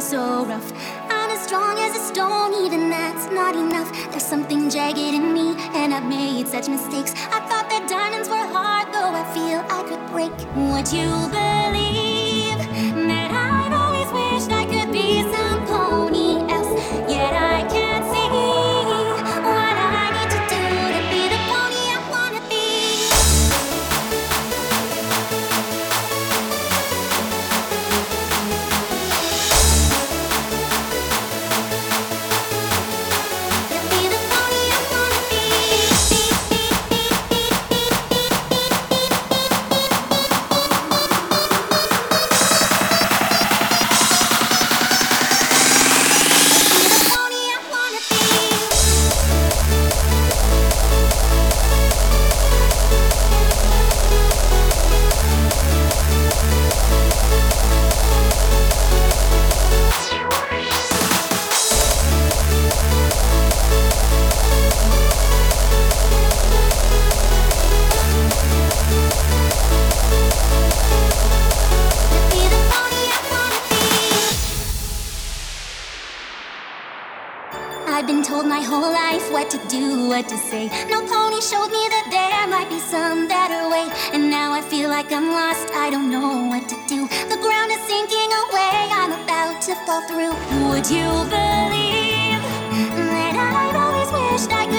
so rough. I'm as strong as a stone, even that's not enough. There's something jagged in me, and I've made such mistakes. I thought that diamonds were hard, though I feel I could break. Would you believe that I've always wished I could be somebody else? Yet I can't see what I need to do to be the pony I wanna be. I've been told my whole life what to do, what to say. No pony showed me that there might be some better way. And now I feel like I'm lost, I don't know what to do. The ground is sinking away, I'm about to fall through. Would you believe that I've always wished I could